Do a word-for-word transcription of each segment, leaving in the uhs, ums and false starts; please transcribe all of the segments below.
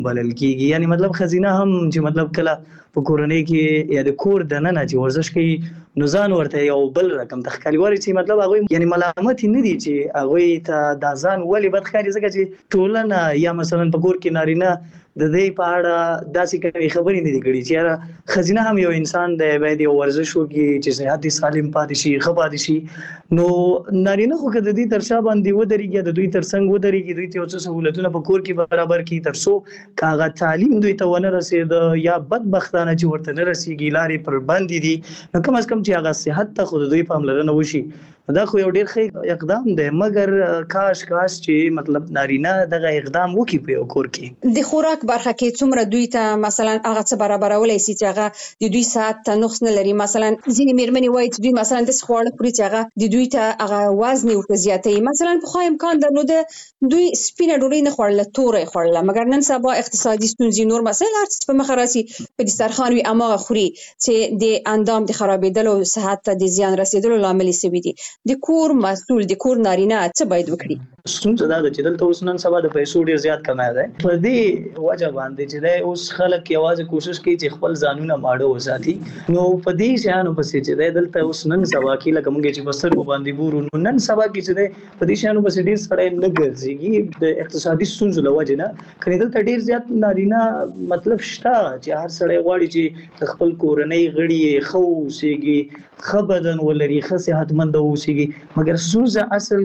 بلل کیږي. یعنی مطلب خزینه هم چې مطلب کله په کورنۍ کې یا د کور د ننه چې ورزش کوي نو ځان ورته یو بل رقم تخکالي واري چې مطلب هغه یعنی ملامت نه دي چې هغه ته د ځان ولې بدخاري ځکه چې ټولنه یا مثلا په کور کې نارینه د دې په اړه داسې کوي خبرې نه دي کړي چې خزینه هم یو انسان دی باید یو ورزش وکړي چې صحت سالم پاتې شي ښه پاتې شي. نو نارینه خو که د دې تر شا باندې ودرېږي د دوی تر څنګ ودرېږي دوی ته یو څه سهولتونه په کور کې برابر کړي تر څو که هغه تعلیم دوی ته ونه رسېده یا بدبختانه چې ورته نه رسېږي لارې پر بندې دي نو کم از کم چې هغه صحت ته خو د دوی پاملرنه وشي. دا خو یو ډیر ښه اقدام دی مګر کاش کاش چې مطلب نارینه دغه اقدام وکړي په یو کور کې. د خوراک برخه کې څومره دوی ته مثلا هغه څه برابرولای شي چې هغه د دوی ساعت ته نقص نه لري. مثلا ځینې میرمنې وایي چې دوی مثلا د خواړه خوري چې هغه د دوی ته هغه وزن ورته زیاتوي. مثلا په خو امکان درلوده دوی سپینه ډوډۍ نه خوړله تورې خوړله مګر نن سبا اقتصادي ستونزې نور مسایل هر څه په مخ راسي په دسترخوان وي اماغه خوري چې د اندام د خرابېدلو صحت ته د زیان رسیدلو لامل شوي دي. د کور مسؤل د کور نارینه څه باید وکړي؟ ستونزه دا ده چې دلته اوس نن سبا د پیسو ډیر زیات کمای دی په دې وجه باندې چې دی اوس خلک یوازې کوشش کوي چې خپل ځانونه ماړه وساتي. نو په دې شانو پسې چې دی دلته اوس نن سبا کې لکه موږ چې بستر باندې ګورو نو نن سبا کې چې دی په دې شانو پسې ډیر سړی نه ګرځي د اقتصادي ستونزو له وجه نه کله دلته ډیر زیات نارینه مطلب شته چې هر سړی غواړي چې خپل کورنۍ غړي خو سیږي ښه بدن ولري ښه صحتمند اوسېږي مګر ستونزه اصل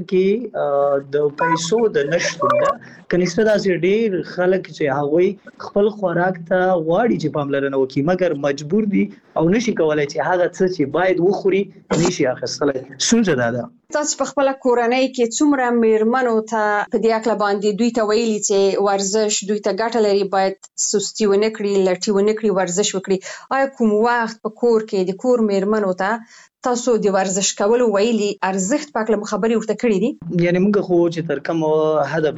کې د پیسو د نشتون ده. کنيسته داسې ډېر خلک چې هغوی خپل خوراک ته غواړي چې پاملرنه وکړي مګر مجبور دي او نشي کولای چې هغه څه چې باید وخوري نشي اخیستلی. ستونزه دا ده. تاسو په خپل کورنۍ کې څومره میرمنو ته په دې اړه باندې دوی ته ویلي چې ورزش دوی ته ګټه لري باید سستی ونه کړي لټي ونه کړي ورزش وکړي؟ آیا کوم وخت په کور کې د کور میرمنو ته تاسو د ورزش کولو ویلي ارزښت پاکله خبرې ورته کړې دي؟ یعنی موږ خو چې تر کومه حده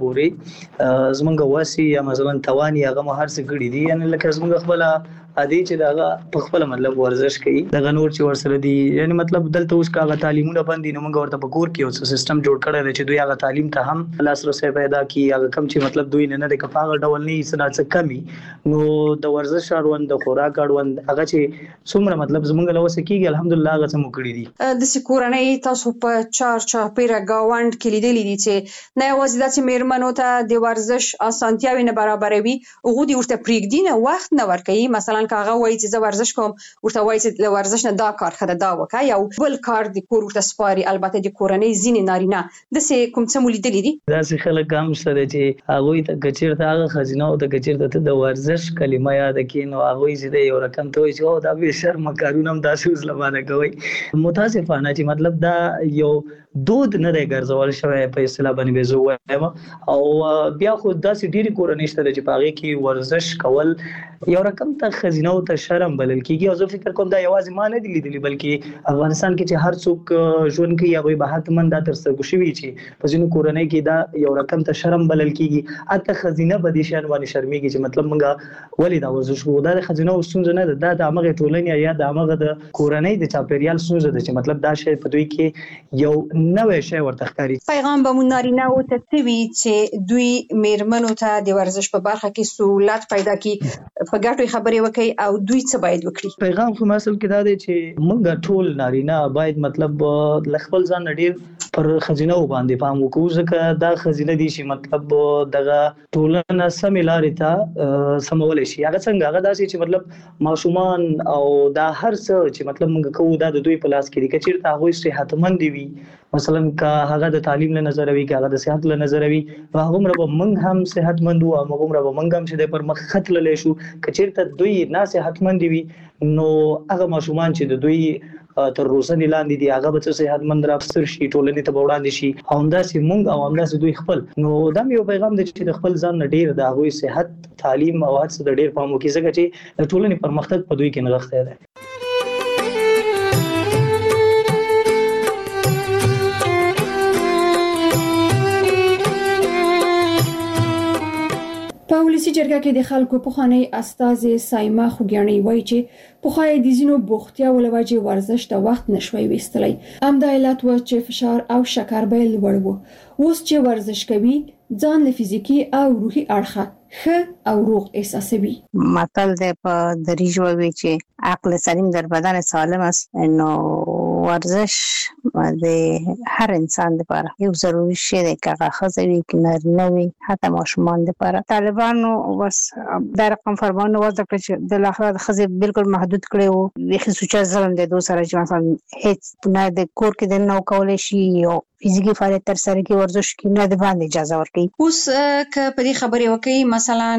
پورې زمونږ واسي یا مثلا توان یا هغه هر څه کړي دي یعنی لکه زمونږ خپل عادي چې داغه په خپل مطلب ورزش کوي دغه نور چې ورسره دي یعنی مطلب دلته اوس کاغه تعلیمونه باندې نو موږ ورته په کور کې اوس سیستم جوړ کړی دی چې دوی هغه تعلیم ته هم لاسرسي پیدا کړي هغه کم چې مطلب دوی نه نه کفاغه ډول نه سنا څه کمی نو د ورزش اړوند د خوراک اړوند هغه چې څومره مطلب زمونږ له وسه کېږي الحمدلله هغه څه مو کړی دي. د سکورنۍ تاسو په چار چاپیره گاوند کې لیدلې دي چې نه یوازې د میرمنو ته د ورزش اسانتیاوې نه برابروي او غوډي ورته پریږدي نه وخت نه ورکوي. مثلا کاغه وایي چې ورزش کوم ورته وایي چې له ورزش نه دا کار خره دا وکا یا بل کار د کور ورته سپاري. البته د کورنۍ ځینې نارینه د سه کوم څه مولیدلې دي داسې خلک هم سره چې هغه ته کچیرته هغه خزینه او د کچیرته د ورزش کلمه یاد کینو هغه چې د یو رقم ته وایي چې دا به شرم کارونه هم داسې وسلمانه کوي. متاسفانه چې مطلب دا یو دود نه دی ګرځول شوی په اصطلاح باندې به زه وایم او بیا خو داسې ډېری کورنۍ شته چې په هغې کې ورزش کول یو رقم ته خزینه او ته شرم بلل کېږي او زه فکر کوم دا یوازې ما نه دي لیدلي بلکې افغانستان کې چې هر څوک ژوند کوي هغوی به حتما دا ترڅرګو شوي چې په ځینو کورنۍ کې دا یو رقم ته شرم بلل کېږي. حتی خزینه په دې شیانو باندې شرمېږي چې مطلب موږ ولې دا ورزش کوو. دا د خزینه ستونزه نه ده دا د همغې ټولنې یا د همغه د کورنۍ د چاپېریال ستونزه ده چې مطلب دا شی په دوی کې یو نوی شی ورته ښکاري. پیغام به مو نارینه‌و ته څه وي چې دوی میرمنو ته د ورزش په برخه کې سهولت پیدا کړي په ګټو خبرې وکړي او دوی څه باید وکړي؟ پیغام خو اصل کې دا دی چې موږ ټول نارینه باید مطلب ل خپل ځان ډېر پر خزینه باندې پام وکړو ځکه دا خزینه دي چې مطلب دغه ټولنه سمې لارې ته سمولی شي. هغه څنګه هغه داسې چې مطلب ماشومان او دا هر څه چې مطلب موږ کوو دا د دوی په لاس کې دي. که چېرته هغوی صحتمند وي مثلا که هغه د تعلیم له نظره وي که هغه د صحت له نظره وي نو هغومره به موږ هم صحتمند وو او هغومره به موږ هم چې دی پر مخ ښه تللی شو. که چېرته دوی ناصحتمند وي نو هغه ماشومان چې د دوی تر روزنې لاندې دي هغه به څه صحتمند رافستر شي ټولنې ته به وړاندې شي او همداسې موږ او همداسې دوی خپل. نو دا یو پیغام دی چې د خپل ځان نه ډېر د هغوی صحت تعلیم او هر څه د ډېر پام وکړي ځکه چې د ټولنې پرمختګ په دوی کې نغښتی دی. په ولسی جرګه کې د خلکو پخوانی استازي سایما خوګیانی وایي چې پخوای د زینو بوختیا ولوجه ورزش د وخت نشوي وستلی. ام د علت و چې فشار او شکر به لوړ وو. اوس چې ورزش کوي ځان له فزیکی او روحي اړخه ښه او روغ احساسوي. متل د په دری جوړوي چې عقل سلیم در بدن سالم است. نو ورزش د هر انسان لپاره یو ضروري شی دی، که هغه ښځه وي که نارینه وي، حتی ماشومان لپاره. طالبانو بس دا رقم فرمانونه وضع کړ چې د اخلاق د ښځې بالکل محدود کړي وو. بیخي سوچه ظلم دی دو سره چې مثلا هیڅ نه د کور کې د نو کولای شي یو فزیکی فعالیت تر سره کې ورزش کې نه د باندې اجازه ورکړي. اوس که په دې خبرې وکړي مثلا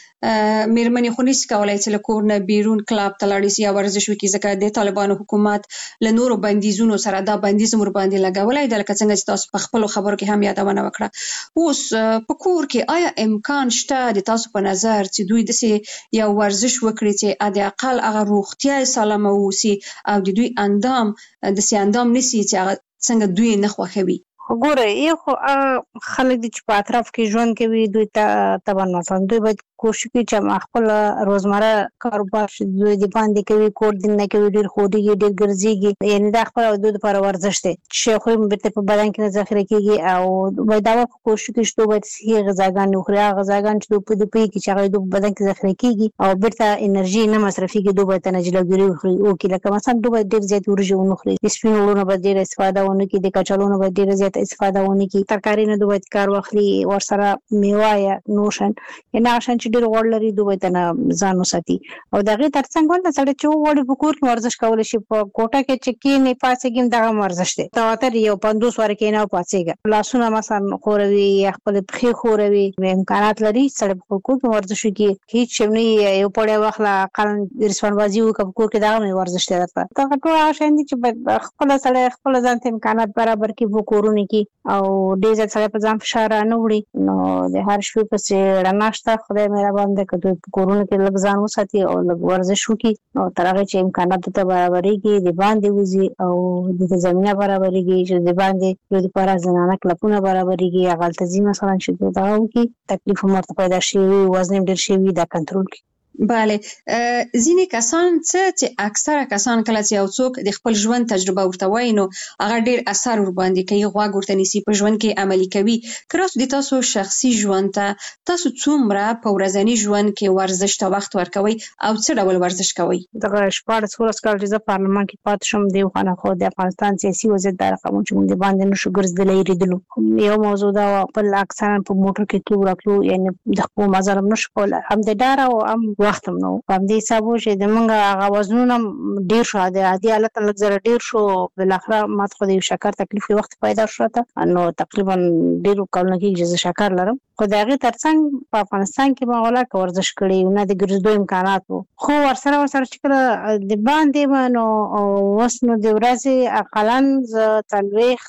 میرمنې خو نشي کولای چې له کور نه بیرون کلاب ته لاړ شي یا ورزش وکړي، ځکه د طالبانو حکومت له نورو بندیزونو سره دا بندیز مور باندې لګولای دی، لکه څنګه چې تاسو په خپل خبرو کې هم یادونه وکړه. اوس په کور کې آیا امکان شته د تاسو په نظر چې دوی داسې یو ورزش وکړي چې د اقل هغه روغتیا سالمه اوسي او د دوی اندام داسې اندام نشي چې هغه څنګه دوی نه خوښوي؟ ګوره یو خو خلک دي چې په اطراف کې ژوند کوي، دوی ته طبعا مثلا دوی باید کوشش کوي چې خپل روزمره کاروبار چې دوی د باندې کوي کور دې نه کوي، ډېر خوږي ډېر ګرځيږي، یعنی دا خپل د دوی لپاره ورزش دی چې خو به په بدن کې ذخیره کیږي او باید دا کوشش کوي چې دوی باید صحي غذاګان وخوري، غذاګان چې دوی په دې کې چې هغه د بدن کې ذخیره کیږي او بیرته انرژي نه مصرفيږي، دوی باید نه جلګري وخوري او کې لکه مثلا دوی باید ډېر زیات ورژي ونخوري، سپینولونه باید ډېر استفاده ونه کړي، د کچالونو باید ډېر زیات استفاده ونه کړي، ترکاری نه دوی باید کار واخلي، ورسره میوه یا نوشن یا عشان چې ډېر وړ لري دوی ته ځان وساتي. او دغه ترڅنګ ول سره چې وړ په کور کې ورزش کول شي، په کوټه کې چې کې نه پاسېږم دغه ورزش دی تواتر یو پندوس ور کې نه پاسېږي، لاسونه مثلا خوروي یا خپل پخې خوروي، امکانات لري سره په کور کې ورزش کوي، هیڅ شي نه یو پړې واخلا قانون رسوان بازی وکړ کور کې دغه ورزش دی. دا ټول شاندي چې خپل سره خپل ځان ته امکانات برابر کې وکورونه کې او ډېر ځله په ځان فشار نه وړي. نو د هر شپې په څیر رڼاشته خدای مهربان دی که دوی په کورونه کې لږ ځان وساتي او لږ ورزش وکړي، نو تر هغه چې امکانات ته برابرېږي د باندې وځي او د زمینه برابرېږي چې د باندې دوی لپاره زنانه کلپونه برابرېږي، هغه تنظیم مثلا چې دوی دا وکړي تکلیف مرته پیدا شي وزن ډېر شي دا کنټرول کړي. بله، ځینې کسان څه چې اکثره کسان کله چې یو څوک د خپل ژوند تجربه ورته وایي نو هغه ډېر اثر ور باندې کوي، غوږ ورته نیسي، په ژوند کې عملي کوي. که راسو د تاسو شخصي ژوند ته تاسو څومره په ورځني ژوند کې ورزش ته وخت ورکوي او څه ډول ورزش کوي؟ دغه شپاړس ورځې کال چې زه پارلمان کې پاتې شوم د خانه خو د افغانستان سیاسي وضعیت دا رقم چې موږ باندې نشو ګرځېدلی ریدلو، یو موضوع دا په اکثرا په موټر کې کې ورکلو، یعنی د خپل مزرم نشو کول، هم د ډار او هم وخت هم نو په دې حساب چې د منګه هغه وزنونه ډیر شو، د عادي حالت لږ زره ډیر شو، بل اخره ماته خو د شکر تکلیف وخت پیدا شو ته نو تقریبا ډیر کلونه کې چې شکر لرم، خو دا غي ترڅنګ په افغانستان کې مغوله ورزش کړی نه د ګرځېدو امکانات وو، خو ورسره ورسره چې کله د باندې منو وسنو د ورځې اقلن ز تلويخ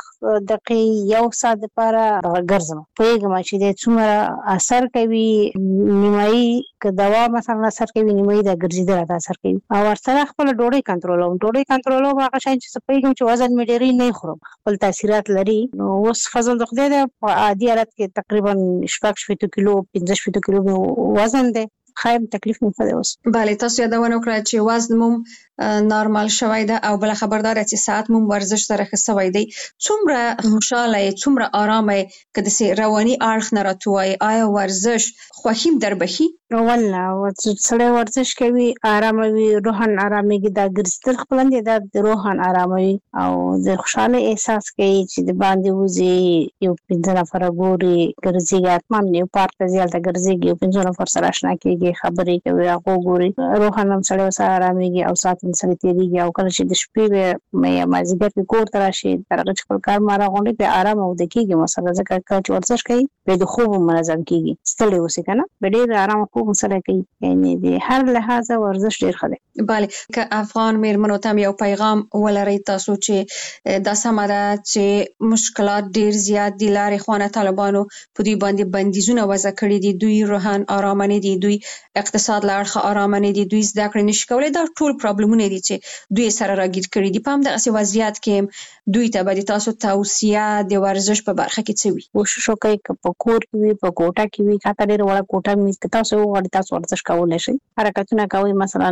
دقیقې یو ساعت لپاره ګرځم، پوهیږم چې د څومره اثر کوي، نیمایي که دوا مثلا اثر کوي، نیمایي د ګرځېدل د اثر کوي، او ورسره خپل ډوډۍ کنټرولوم ډوډۍ کنټرولوم هغه شای چې پوهیږم چې وزن مې ډېری نه خورم، خپل تاثیرات لري. نو اوس فضل د خدای د عادي حالت کې تقریبا شپږ شپږ کیلو پنځه شپږ کیلو وزن دی، خایم تکلیف نه پدې اوس. بله، تاسو یادونه وکړه چې وزن مو نارمال شوی ده او بل خبردار چې ساعت مو ورزش سره خسوي دی، څومره خوشاله څومره آرامه کده سي رواني اړخ نه راتوي، آیا ورزش خوښیم در بخي؟ والله سړی ورزش کوي آرامه وي، روحان آراميږي، دا ګرځېدل خپلندې دا د روحان آراموي او د خوشاله احساس کوي چې د باندې وځي، یو پنځه نفر ګوري ګرځيږي، اتمان یو پارک ته ځي ګرځيږي، یو پنځه نفر سره آشنا کیږي، خبرې کوي، هغه ګوري، روحان هم سړی سره آراميږي او ساتل سره تیریږي. او کله چې د شپې مې مازیګر کې کور ته راشي درغه خپل کار مارا غونډې په آرام او د کیږي، مثلا ځکه چې ورزش کوي به د خوب منظم کیږي، ستړي اوسې کنه به ډېر آرام خوب سره کوي، یعنی د هر لحاظه ورزش ډېر ښه دی. بله، که افغان میرمنو ته یو پیغام ولرئ تاسو چې دا سمه ده چې مشکلات ډېر زیات دي، لارې خوانه طالبانو په دوی باندې بندیزونه وضع کړي دي، دوی روحان آرام نه دي، دوی اقتصاد له اړخه آرام نه دي، دوی زده کړې نشي کولای، دا ټول پرابلمونه دي چې دوی سره راګیر کړي دي. په همدغسې وضعیت کې دوی ته به تاسو توصیه د ورزش په برخه کې څه وي؟ کوشش وکړئ که په کور کې وي، په کوټه کې وي، که ډېر وړه کوټه وي، که تاسو وغواړئ تاسو ورزش کولی شئ، حرکتونه کوئ، مثلا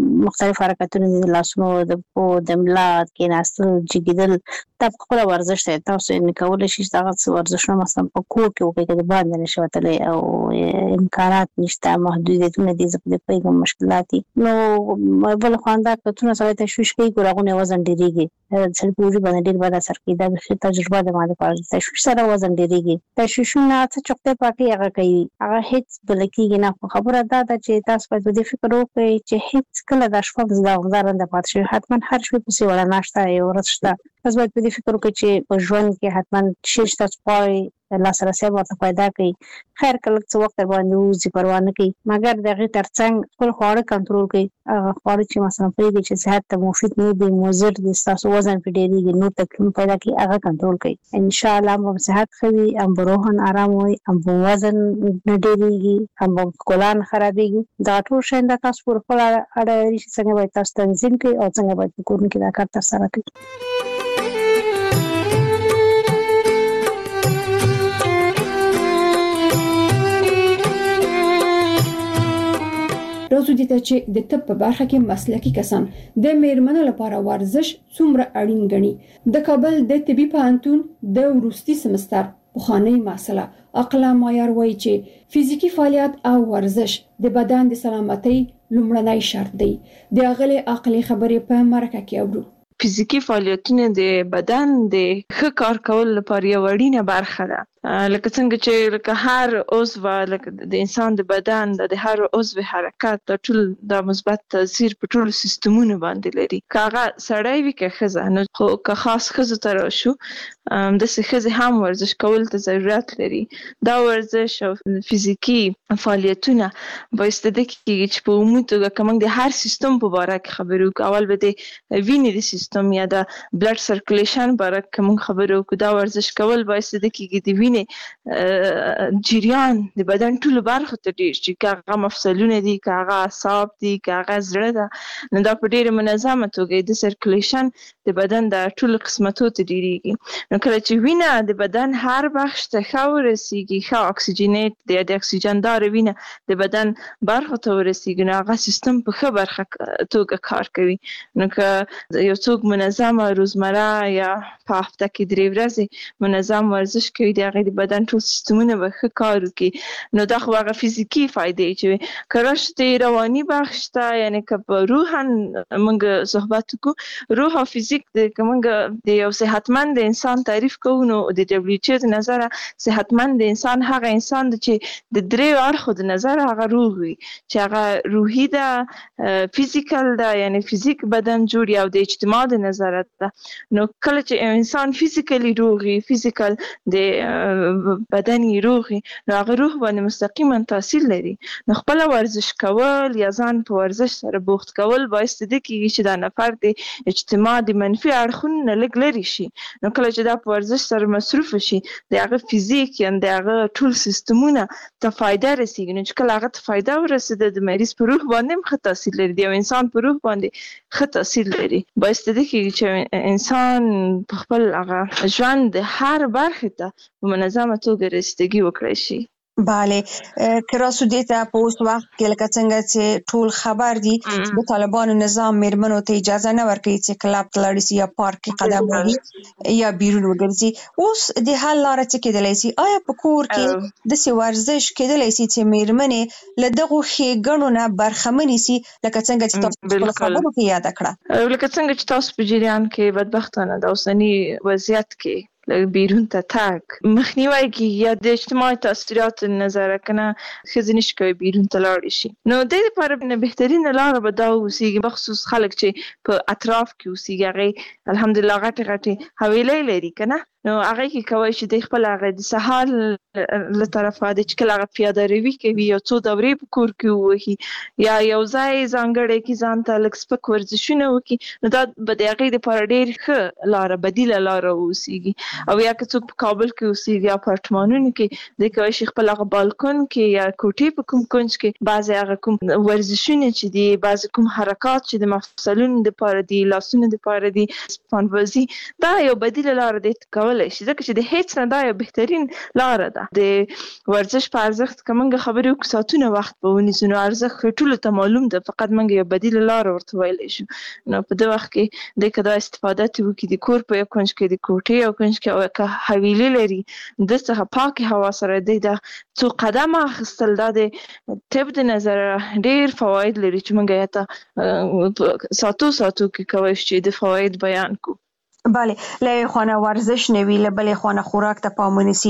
مختلف حرکتونه د لاسونو د په د ملا کې ناستل جګیدل دا خپل ورزش دی تاسو یې کولای شئ دا ورزشونه مثلا په کور کې وکړئ چې باندې نشي وتلی او امکانات نشته محدودیتونه دي زه په پیغام مشکلات نو بل خواندا کتونه سره تشویش کوي ګورغونه وزن ډیریږي سر پوری باندې ډیر باندې سر کې دا به تجربه د ماده پر تشویش سره وزن ډیریږي تشویشونه څه چوکته پاکي هغه کوي هغه هیڅ بلکې نه خبره دا ده چې تاسو په دې فکر وکړئ چې هیڅ کله د شپږ ځله د پاتې حتما هر شپه په سیوله ناشته یو ورځ شته تاسو باید په دې فکر وکړئ چې په ژوند کې حتما شش تاسو پای لاسرسي ورته پیدا کړئ خیر کله څه وخت باندې وځي پروا نه کوي مګر دغه ترڅنګ خپل خواړه کنټرول کړئ هغه خواړه چې مثلا پرېږدي چې صحت ته مفید نه دي مضر دي تاسو وزن په ډېریږي نو تکلیف پیدا کوي هغه کنټرول کړئ ان شاء الله مو صحت خوي ام روحن آرام وي ام وزن نه ډېریږي ام کولان خرابېږي دا ټول شین د تاسو پر خپل اړه لري چې څنګه باید تاسو تنظیم کړئ او څنګه باید کورن کې دا کار ترسره کړئ راځو دې ته چې د طب په برخه کې مسلکي کسان د میرمنو لپاره ورزش څومره اړین ګڼي د کابل د طبي پوهنتون د وروستي سمستر پخوانی مسله عقله معیار وایي چې فزیکی فعالیت او ورزش د بدن د سلامتۍ لومړنی شرط دی د اغلی عقلي خبرې په مرکه کې اورو فزیکی فعالیتونه د بدن د ښه کار کول لپاره یو اړینه برخه ده لکه څنګه چې لکه هر عضو لکه د انسان د بدن د هر عضو حرکت د ټول د مثبت تاثیر په ټول سیستمونو باندې لري کاغه سړی وی که خزه نو خو که خاص خزه تر شو د خزه هم ورزش کول ته ضرورت لري دا ورزش او فزیکی فعالیتونه بایسته د کیږي چې په عمومي توګه کوم د هر سیستم په اړه کې خبرو کول به د وینې د سیستم یا د بلډ سرکولیشن په اړه کوم خبرو کو دا ورزش کول بایسته د کیږي د جریان د بدن ټول برخو ته ډیر چې هغه مفصلونه دي هغه اعصاب دي هغه زړه ده نو دا په ډیره منظمه توګه د سرکولیشن د بدن د ټول قسمتو ته ډیریږي نو کله چې وینه د بدن هر بخش ته ښه ورسیږي ښه اکسیجنیت د د اکسیجندار وینه د بدن برخو ته ورسیږي نو هغه سیستم په ښه برخه توګه کار کوي نو که یو څوک منظمه روزمره یا په هفته کې درې ورځې منظم ورزش کوي د هغې د بدن ټول سیستمونه به ښه کار وکړي نو دا خو هغه فزیکي فایدې چې که راشد رواني بخش ته یعنې که په روحا موږ صحبت وکړو روح او فزیک د که موږ د یو صحتمند انسان تعریف کوو نو د ډبلیو ایچ او د نظره صحتمند انسان هغه انسان دی چې د دریو اړخو د نظره هغه روح وي چې هغه روحي ده فزیکل ده یعنې فزیک بدن جوړ او د اجتماع د نظره ده نو کله چې انسان فزیکلی روغ وي فزیکل د بدن یې روغ نو هغه روح باندې مستقیما تاثیر لري نو خپل ورزش کول یا ځان په ورزش سره بوخت کول باعث دي چې دا نفر د اجتماع د منفي اړخونو لږ لري شي نو کله چې دا په ورزش سره مصروف شي د هغه فزیک یا د هغه ټول سیستمونه ته فایده رسیږي نو چې کله هغه ته فایده ورسېده د مریض په روح باندې هم ښه تاثیر لري د انسان په روح باندې ښه تاثیر لري باعث دي چې انسان په خپل هغه ژوند د هر برخه ته په منظمه توګه رسیدګي وکړي شي بله که راسو دیتا په اوس وخت کې لکه څنګه چې ټول خبر دي د طالبانو نظام میرمنو ته اجازه نه ورکوي چې کلب ته لاړ شي یا پارک کې قدم ووهي یا بیرون وګرځي اوس د حل لاره څه کېدلی شي آیا په کور کې داسې ورزش کېدلی شي چې میرمنې له دغو ښېګڼو نه برخمنې شي لکه څنګه چې تاسو په خپلو خبرو کې یاده کړه لکه څنګه چې تاسو په جریان کې بدبختانه د اوسني وضعیت کې بیرون ته تک مخنیوي کې یا د اجتماعي تاثیرات نظر کنه ښځې نشي کوي بیرون ته لاړ شي نو د دې لپاره نه بهترینه لاره به دا اوسېږي بخصوص خلک چې په اطراف کې اوسېږي هغې الحمدلله غټې غټې حویلۍ لري که نه نو هغه کې کوي چې د خپل هغه د سهار له طرفه د چې کله هغه پیاده روي کوي یو څو دورې په کور کې ووهي یا یو ځای ځانګړی کې ځان ته لږ سپک ورزشونه وکړي نو دا به د هغې دپاره ډېر ښه لاره بدیله لاره واوسېږي او یا که څوک په کابل کې اوسېږي یا اپارتمانونو کې دی کولی شي خپل هغه بالکن کې یا کوټې په کوم کونج کې بعضې هغه کوم ورزشونه چې دي بعضې کوم حرکات چې د مفصلونو دپاره دي لاسونو دپاره دي سپانبازي دا یو بدیله لاره دی کول کولای شي، ځکه چې د هیڅ نه دا یو بهترین لاره ده. د ورزش په ارزښت که موږ خبرې وکړو ساعتونه وخت به ونیسو، نو ارزښت ټولو ته معلوم ده، فقط موږ یو بدیله لاره ورته ویلی شو. نو په دې وخت کې دی که دا استفاده ترې وکړي، د کور په یو کنج کې، د کوټې یو کنج کې، او که حویلي لري د څخه پاکې هوا سره دی دا څو قدمه اخیستل، دا د طب د نظره ډېر فواید لري چې موږ یې ته ساعتو ساعتو کې کولی شو چې د فواید بیان کو. بله، له خانه ورزش نوی، له بلې خانه خوراک ته پام ونیسي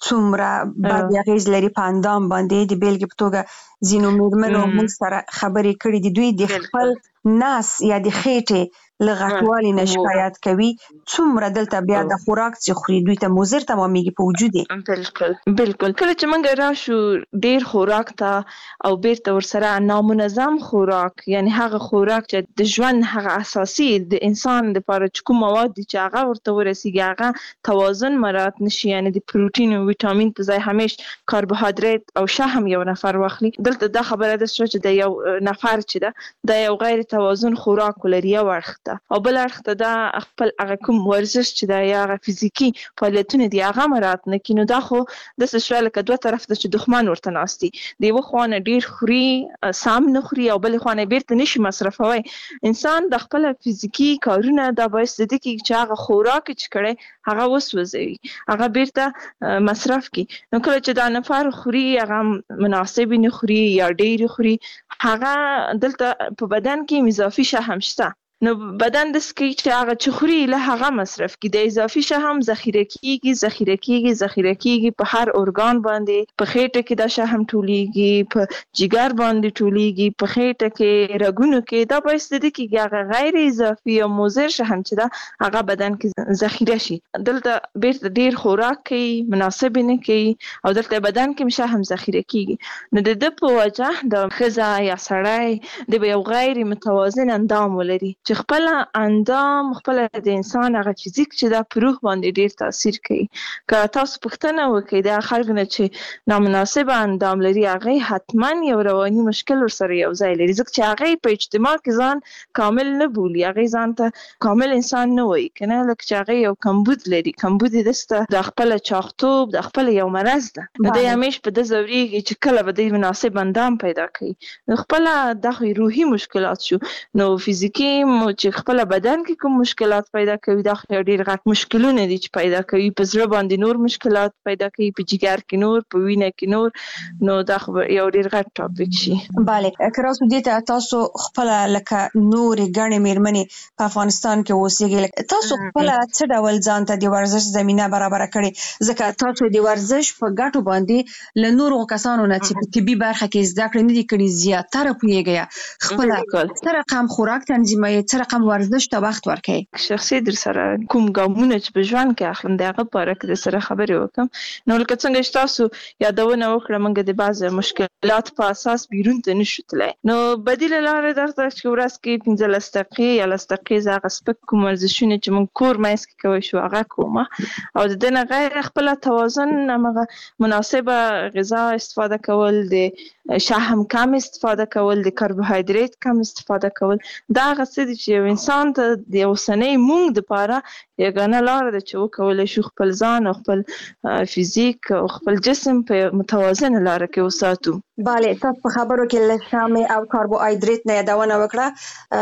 څومره بد اغېز لري په اندام باندې. د بیلګې په توګه ځینو مېرمنو موږ سره خبرې کړي دي، دوی د خپل ناس یا د خېټې له غټوالي نه شکایت کوي، څومره دلته بیا د خوراک چې خوري دوی ته مضر تمامېږي په وجود یې. بالکل بالکل. کله چې موږ راشو ډېر خوراک ته او بیرته ورسره نامنظم خوراک، یعنی هغه خوراک چې د ژوند هغه اساسي د انسان لپاره چې کوم مواد دي چې هغه ورته ورسیږي هغه توازن مراعات نشي، یعنی د پروتین او ویټامین په ځای همیش کاربوهایدریت او شحم یو نفر واخلي. دلته دا خبره ده چې د یو نفر چې ده د یو غیر توازن خوراک ولري یو اړخ ته، او بل اړخ ته دا خپل هغه کوم ورزش چې دا یا هغه فزیکي فعالیتونه دي هغه مراعات نه کړي، نو دا خو داسې شوه لکه دوه طرف ته چې دښمن ورته ناست دي، د یوه خوا نه ډېر خوري سم نه خوري او بلې خوا نه بیرته نشي مصرفوی. انسان د خپله فزیکي کارونه دا باعث د دې کېږي چې هغه خوراک چې کړی هغه وسوځوي، هغه بیرته مصرف کړي. نو کله چې دا نفر خوري هغه مناسب نه خوري یا ډېر خوري، هغه دلته په بدن کې اضافي شحم شته، نو بدن د سکی چې هغه چې خوري له هغه مصرف کی، د اضافي شحم ذخیره کیږي ذخیره کیږي ذخیره کیږي په هر ارګان باندې، په خېټه کې دا شحم ټولیږي، په جګر باندې ټولیږي، په خېټه کې، رګونو کې. دا باعث د دې کې هغه غیر اضافي او مضر شحم چې دا هغه بدن کې ذخیره شي. دلته بیرته ډیر خوراک کوي مناسب نه کوي او دلته بدن کې شحم ذخیره کیږي، نو د دې په وجه د ښځه یا سړی د یو غیر متوازن اندام ولري چې خپل اندام خپل د انسان هغه فزیک چې دا په روح باندې ډیر تاثیر کوي. که تاسو پوښتنه وکړئ د خلک نه چې نامناسب اندام لري، هغه حتما یو رواني مشکل ورسره یو ځای لري، ځکه چې هغه په اجتماع کې ځان کامل نه بولي، هغه ځان ته کامل انسان نه وایي کنه، لکه چې هغه یو کمبود لري. کمبود دسته د خپل چاغتوب د خپل یو مرض ده، نو د همیش په د ضروري چې کله به د مناسب اندام پیدا کوي، نو خپل د روحي مشکلات شو، نو فزیکی چې خپل بدن کې کوم مشکلات پیدا کوي دا ډېر غټ مشکلونه دي چې پیدا کوي، په زړه باندې نور مشکلات پیدا کوي، په جګر کې نور، په وینه کې نور، نو دا یو ډېر غټ ټاپک شي. بله، که راځو دې ته تاسو خپل لکه نورې ګڼې مېرمنې په افغانستان کې اوسېږئ، تاسو خپل څه ډول ځان ته د ورزش زمینه برابره کړې؟ ځکه تاسو د ورزش په ګټو باندې له نورو کسانو نه چې په طبي برخه کې زده کړې نه دي کړي زیاتره پوهېږئ، خپله څه رقم خوراک تنظیموئ، څه رقم ورزش ته وخت ورکړئ؟ شخصي در سره کوم ګامونه چې په ژوند کې اخلم د هغه په اړه کې در سره خبرې وکړم. نو لکه څنګه چې تاسو یادونه وکړه موږ د بعضې مشکلات په اساس بیرون ته نشو تللی، نو بدیله لاره دا ده چې ورځ کې پنځلس دقیقې یا لس دقیقې زه هغه سپک کوم ورزشونه چې موږ کور منځ کې کوی شو هغه کومه، او د دې نه غیر خپله توازن همغه مناسبه غذا استفاده کول، د شحم کم استفاده کول، د کاربوهایدریت کم استفاده کول، دا هغه څه دي چې یو انسان ته د اوسنۍ موږ دپاره یګانه لاره ده چې وکولی شو خپل ځان او خپل فزیک او خپل جسم په متوازنه لاره کې وساتو. بله، تاسو په خبرو کې له شحم او کاربوهایدریت نه یادونه وکړه،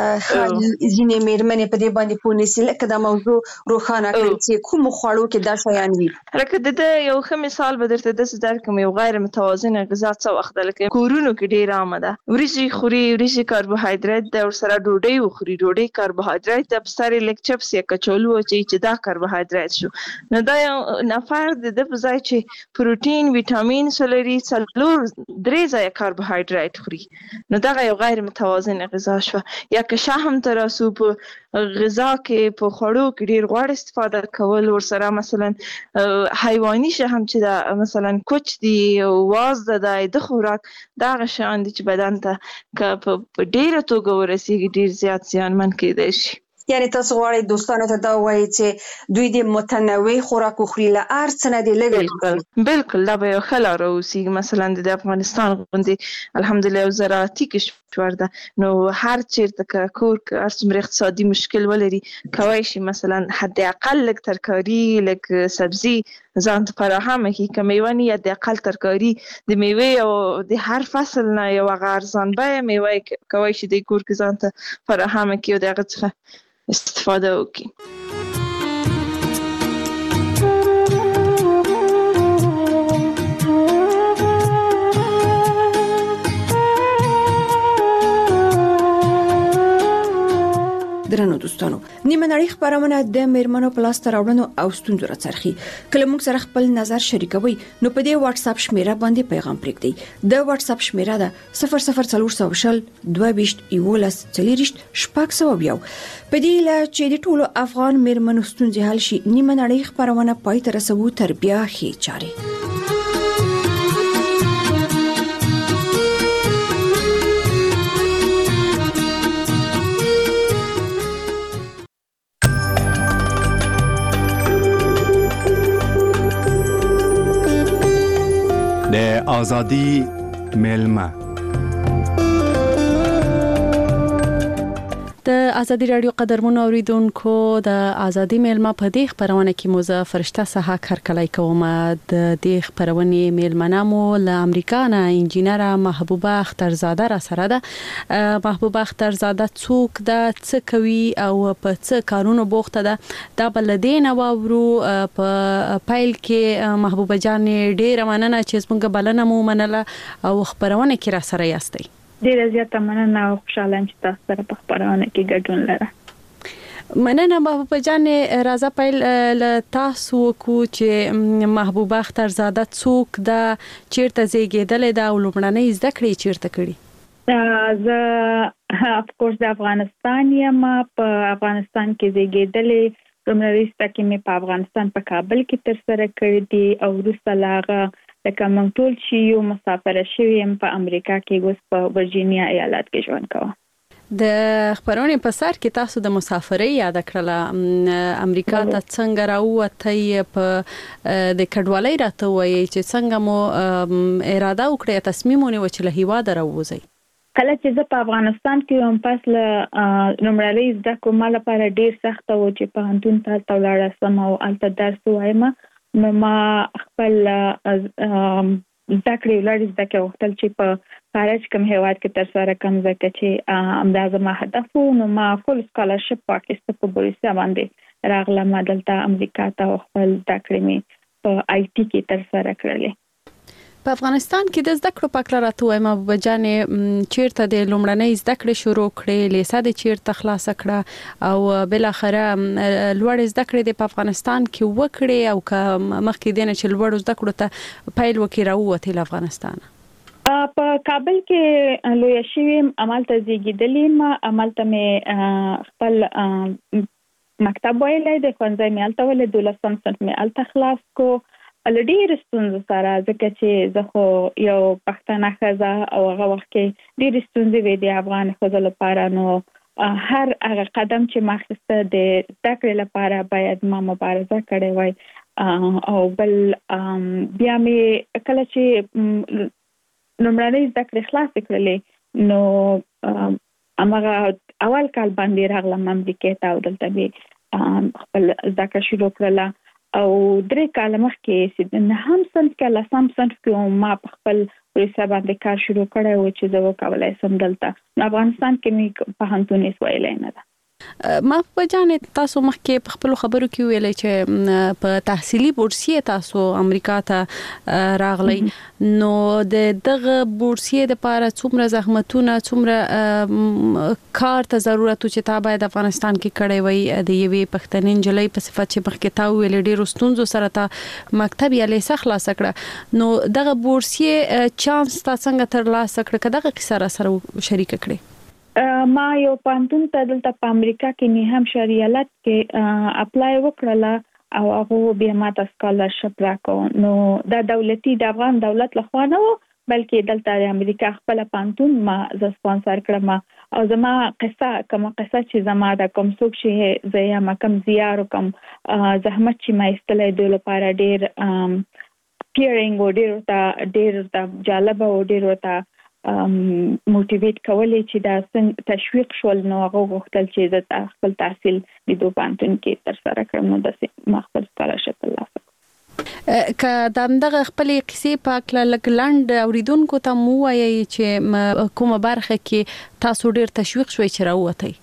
ځینې مېرمنې په دې باندې پوه نشي لکه دا موضوع روښانه کړي چې کومو خوړو کې دا شیان وي. لکه د ده یو ښه مثال به درته داسې درکړم، یو غیر متوازنه غذا څه وخت ده، لکه کورونو کې ډېر عامه ده، وریجې خوري، وریجې کاربوهایدریت ده، ورسره ډوډۍ وخوري، ډوډۍ کاربوهایدریت ده، په سر یې لږ چپس یا کچالو واچوي چې دا کاربوهایدریت شو. نو دا یو نفر د ده په ځای چې پروتین ویټامین ولري څلور درې ځایه کاربوهایدریت خوري، نو دغه یو غیر متوازنه غذا شوه. یا که شحم ته راسو، په غذا کې په خوړو کې ډېر غوړ استفاده کول، ورسره مثلا حیواني شحم چې دا مثلا کوچ دی، واز ده، دا د خوراک دا هغه شیان دي چې بدن ته که په ډېره توګه ورسېږي ډېر زیات زیانمن کېدی شي. یعنی تاسو غواړئ دوستانو ته دا وایي چې دوی د متنوع خوراک خوري له هر څه نه د بالکل بالکل دا به یو ښه لاره اوسي. مثلا د افغانستان غوندې الحمدلله یو زراعتي کشور ده، نو هر چیرته که کور که هر څومره اقتصادي مشکل ولري کولی شي مثلا حد اقل لږ ترکاري لږ سبزي ځان ته فراهمه کړي. که میوه نه حد اقل ترکاري د میوې او د هر فصل نه یو هغه ارزان بیه میوه کولی شي د کور کې ځان ته فراهمه کړي او د هغه څخه استفاده وکړي. درنو دوستانو، نیمه نړۍ خبرونه د میرمنو په لاس ته راوړنو او ستونزو راڅرخي. کله موږ سره خپل نظر شریکوي نو په دې واتس اپ شمیره باندې پیغام پرېږدئ. د واتس اپ شمیره ده صفر صفر څلور سوه شل دوه ویشت یولس څلوېښت شپږ سوه یو. په دې له چې د ټولو افغان میرمنو ستونزې حل شي، نیمه نړۍ خبرونه پای ته رسوو تر بیا ښې چارې. د آزادی میلمه د ازادي رادیو قدرمن اوریدونکو، د ازادي میلمه په دې خبرونه کې مو زه فرشته صحه کارکلای کوم. د دې خبرونه میلمنه مو له امریکا نه انجینر محبوبه اخترزاده را سره ده. محبوبه اخترزاده څوک ده، څه کوي او په څه کارونو بوخته ده، دا بل دین واورو. په پایل کې محبوبه جان ډیره مننه چې څنګه بلنه مو منله او خبرونه کې را سره یاستئ. ډیره زیاته مننه او خوشاله یم چې تاسو سره په خبرونه کې ګډون لرم. مننه محبوبه جان. راځه پیل له تاسو کو چې محبوبه اخترزاده څوک ده، چیرته زیږیدلې ده او لومړنۍ زده کړې چیرته کړې؟ زه اف کورس د افغانستان یم، په افغانستان کې زیږیدلې. لومړنۍ زده کړې مې په افغانستان په کابل کې تر سره کړې دي او وروسته له هغه لکه موږ ټول چې یو مسافره شوي یم په امریکا کې، اوس په ورجینیا ایالت کې ژوند کوم. د خبرونه په سر کې تاسو د مسافرۍ یاد کړله. امریکا ته څنګه راووتئ؟ په د کډوالۍ راته وایي چې څنګه مو اراده وکړه، تصمیم ونیو چې له هیواده راووځئ؟ کله چې زه په افغانستان کې وم، پس له لومړنۍ زده کړو ما لپاره ډیر سخته و چې پوهنتون ته ولاړ شم او هلته درس ووایم. نو ما خپل زده کړې ولاړې زده کړې وغوښتل چې په خارج کوم هیواد کې تر سره کړم، ځکه چې همدا زما هدف و. نو ما فول سکالرشپ واخیسته په بوریسیا باندې راغلم دلته امریکا ته او خپل زده کړې مې په آی ټي کې تر سره کړلې. په افغانستان کې د زده کړو په اړه راته وایم محبوبه جان، چیرته د لومړنۍ زده کړې شروع کړې، لیسه د چیرته خلاص کړه او بل اخره لوړ زده کړې د افغانستان کې وکړې او که مخکې دینه چې لوړ زده کړو ته پیل وکړي راووتې له افغانستان؟ په کابل کې لوی شوم، عملته زیږیدلې ما، عملته مې خپل مکتب ویلې د ښوونځي مې هلته ولې دولسم صنف مې هلته خلاص کو. له ډېرې ستونزو سره، ځکه چې زه خو یو پښتنه ښځه او هغه وخت کې ډېرې ستونزې وې د افغان ښځو لپاره. نو هر هغه قدم چې ما اخیسته د زده کړې لپاره باید ما مبارزه کړې وای. او بل بیا مې کله چې لومړنۍ زده کړې خلاصې کړلې نو هماغه اول کال باندې راغلم امریکا ته او دلته مې خپل زده کړه شروع کړله. او درې کاله مخکې چې نهم صنف کې لسم صنف کې ما په خپل وروسته باندې کار شروع کړی و چې زه وکولای شم دلته. نو افغانستان کې مې پوهنتون هېڅ ویلی نه ده. محبوبه جان، تاسو مخکې په خپل خبرو کې ویلې چې په تحصیلي بورسیه تاسو امریکا ته راغلی. نو د دغه بورسیه لپاره څومره زحمتونه، څومره کار ته ضرورت چې تا باید افغانستان کې کړی وای د یوې پښتنې نجلۍ په صفت چې مخکې تا ویلې ډېرو ستونزو سره تا مکتب یا لیسه خلاصه کړه. نو دغه بورسیه چانس تا څنګه ترلاسه کړه؟ که دغه کیسه را سره شریکه کړې؟ ما یو پوهنتون ته دلته په امریکا کې نیو همشایر ایالت کې اپلای وکړله او هغه بیا ماته سکالرشپ راکړو. نو دا دولتي د افغان دولت لخوا نه و، بلکې دلته د امریکا خپل پانتون ما ز سپانسر کړم او زما قصه کوم قصه چې زما د کوم څوک شي زیا ما کوم زیار کوم زحمت چې ما استلې د لپاره ډیر پیرینګ او ډیر تا ډیر تا جالب او ډیر تا موټیویټ کولای چې دا څنګه تشویق شول نو هغه غوښتل چې د خپل تحصیل د دوه پانتون کې تر سره کړم نو د مخبر سکالرشپ ترلاسه که د دغه خپل قصې په کله لګلند اوریدونکو ته مو وایي چې کومه برخه کې تاسو ډیر تشویق شوي چې راووتئ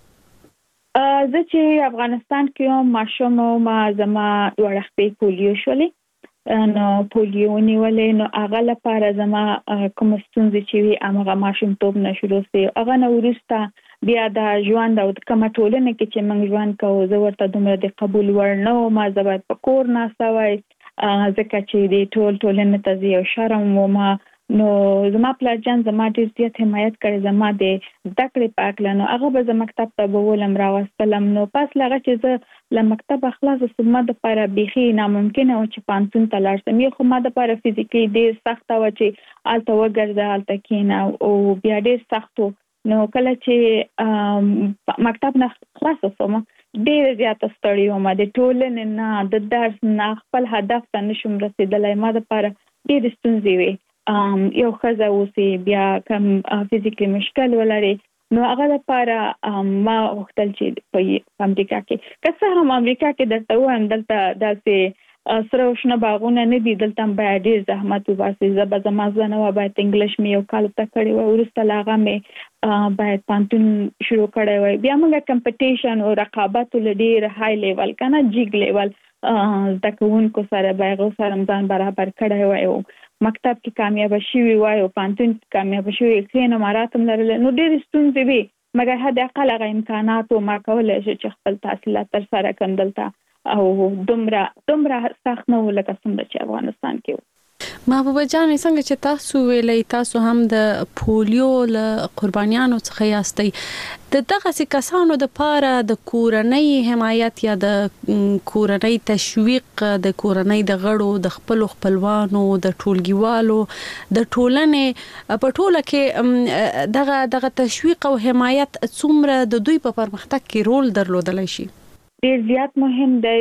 زه چې افغانستان کې ماشوم ما زما ورخپې پولیو شولې نو پولیو نیولې نو هغه لپاره زما کوم ستونزې چې وي هغه ماشوم توپ نه شروع سي هغه نو ورسته بیا د ژوند او کوم ټولنه کې چې موږ ژوند کوو زه ورته دومره د قبول ورنو ما زبر په کور نه سوي ځکه چې د ټول ټولنه ته یو شرم و ما نو زما پلان زما ډیر زیات حمایت کړي زما د ذکر پاکلنو هغه به زما مکتب ته بولم راوستلم نو پس لغه چې زه ل مکتب خلاص سمه د لپاره بيخي ناممکن او چې پانتون ته لاړم یو خو ما د لپاره فزیکلی ډیر سخت و چې الته وګرځه الته کینا او بیا ډیر سختو نو کله چې مکتب نه خلاص سوم ډیر زیات ستړی وم د ټولنې نه د درس نه خپل هدف ته نشم رسیدلای ما د لپاره ډیر ستونزې وي ام یو خزه اوسې بیا کم فزیکلی مشکل ولري نو هغه لپاره ما وختل چې په امریکا کې که هم امریکا کې درته وایم دلته داسې سره وشنه باغونه نه دي دلته باید ډیر زحمت وباسي زبر زما زنه و باید انګلیش مې یو کال ته کړی و ورسته لاغه مې باید پانتون شروع کړی و بیا موږ کمپټیشن او رقابت لډیر های لیول کنه جیګ لیول د کوونکو سره باغ سره ځان برابر کړی و مکتب کې کامیاب شوی وای او پانتون کې کامیاب شوی کینه مراتب لرل نو ډېر ستونزې وي مګر هدا اقل غو امکانات او ما کولای شي چې خپل تحصیلات تر سره کندلتا او دومره دومره سخت نه ولکه څنګه چې افغانستان کې محبوبه جان څنګه چې تاسو ویلې تاسو هم د پولیو له قربانیانو څخه یاستئ د دغه کسانو د پاره د کورنۍ حمایت یا د کورنۍ تشویق د کورنۍ د غړو د خپل خپلوانو د ټولګیوالو د ټولنې په ټوله کې دغه دغه تشویق او حمایت څومره د دوی په پرمختګ کې رول درلودلی شي ډیر زیات مهم دی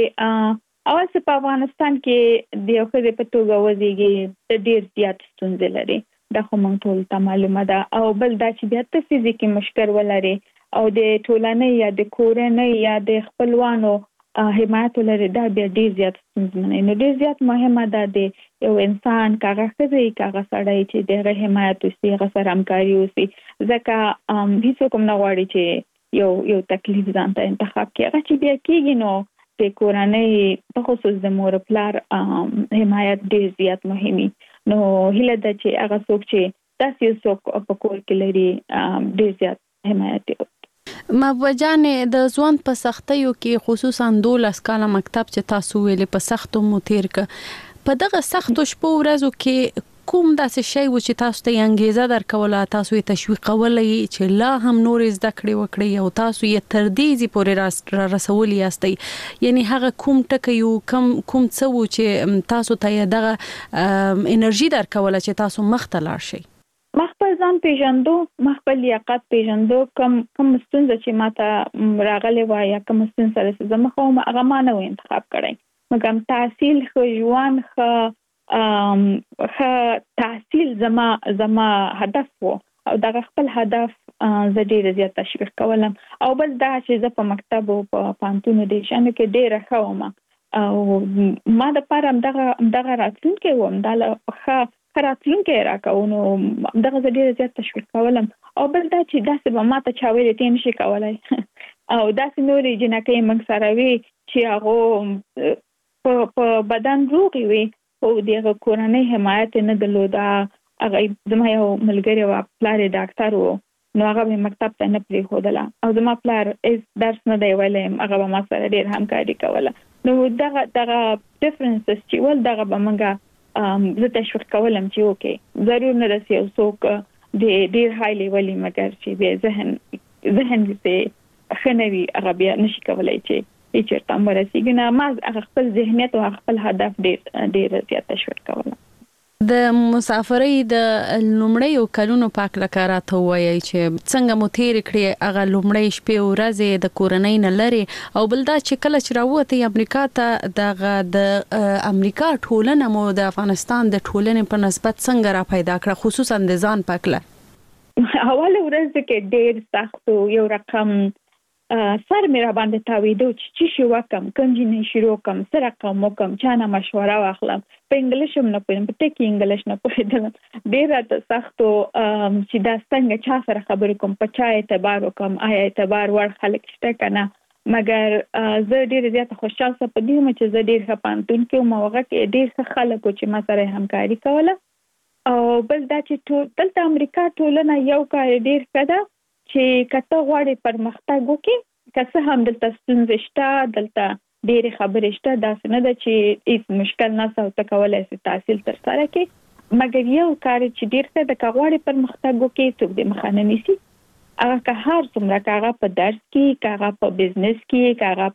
اول څه په افغانستان کې د یو خدای په توګه وځيږي ډیر زیات ستونزې لري دا خو مونږ ټول ته معلومه ده او بل دا چې بیا ته فزیکي مشکل ولري او د ټولنې یا د کورنۍ یا د خپلوانو حمایت لري دا بیا ډیر زیات ستونزمن نو ډیر زیات مهمه ده د یو انسان کاغه خزي کاغه سړی چې د حمایت وسي هغه سره همکاري وسي ځکه هیڅ کوم نه غواړي چې یو یو تکلیف ځان ته انتخاب کړي هغه چې بیا کېږي نو د کورنۍ په خصوص د مور پلار حمایت ډیر زیات مهمي نو هله د چې هغه څوک چې تاسو څوک په کور کې لري ډیر زیات حمایت کوي مبوجان د ځوان په سختیو کې خصوصا دولس کاله مکتب چې تاسو ویلې په سختو متیر ک په دغه سختو شپو ورځو کې کوم داسې شی و چې تاسو ته انګیزه درکوله تاسو یې تشویقولې چې لا هم نور زده کړې وکړي او تاسو یې تر دې ځې پورې را رسولي یاستئ یعنی هغه کوم ټکی یو کوم کوم څه و چې تاسو ته یې دغه انرژي درکوله چې تاسو مخ ته لاړ شئ مخبل ځان پیژندو مخبل لیاقت پیژندو کم کم ستونزه چې ماته راغلي وای یا کم ستونزه سره زما خو هغه ما نه انتخاب کړی مګم تحصیل خو ژوند خو ام خ تحصیل زما زما هدف وو او دا خپل هدف زه ډیر زیات تشویق کولم او بل دا چې زه په مکتب او په پانتون د شانو کې ډیر خوم او ما د پاره دغه دغه راتلونکي ووم دا خ راتلونکي راکونو دغه زه ډیر زیات تشویق کولم او بل دا چې داسې به ماته چا ویلې تین شي کولای او داسې نورې جنکې موږ سره وی چې هغه په په بدن روغ وي او دغه کورنۍ حمایت نه درلوده هغه زما یو ملګری و پلار ډاکټر و نو هغه په مکتب ته نه پریښودله او زما پلار اس درس نه دی ویلې هغه به ما سره ډیر همکاري کوله نو دغه دغه ډیفرنسز چې ول دغه به موږ زه تشویق کولم چې اوکې ضرور نه رسي او څوک د ډیر های لیولي مګر چې به ذهن ذهن دې خنوي هغه بیا نشي کولای چې چې تم ورسیږي نه ما خپل ذهنیت او خپل هدف ډیر ډیر زیات تشویق کوله د مسافرۍ د لومړیو کلونو پاک لکارات وایي چې څنګه مو تیر کړی هغه لومړی شپې او ورځې د کورنۍ نه لري او بل دا چې کله چې راوته امریکا ته د امریکا ټولنه مو د افغانستان د ټولنې په نسبت څنګه را پیدا کړه خصوصا د ځان پاکله اول ورځ کې ډېر سخت یو رقم سر مې را باندې تاویدو چې چې شو وکم کوم جنې شروع کوم سره کوم کوم چانه مشوره واخلم په انګلیش هم نه پوهیم په ټکی انګلیش نه پوهیدل ډېر راته سختو چې دا څنګه چا سره خبرې کوم په چا اعتبار وکم آیا اعتبار ور خلک شته کنه مګر زه ډېر زیات خوشاله سم په دې چې زه ډېر خپانتون کې موغه کې ډېر خلک چې ما سره همکاري کوله او بل دا چې دلته امریکا ټولنه یو کار ډېر کده چې کته غواړي پرمختګ وکړي که هم دلته ستونزې شته دلته ډېرې خبرې شته داسې نه ده چې هیڅ مشکل نه سوته کولای شي تحصیل تر سره کړي مګر یو کار چې ډېر ښه د غواړي پرمختګ وکړي څوک دې مخه نه نیسي هغه که هر څومره هغه په درس کې هغه په بزنس کې هغه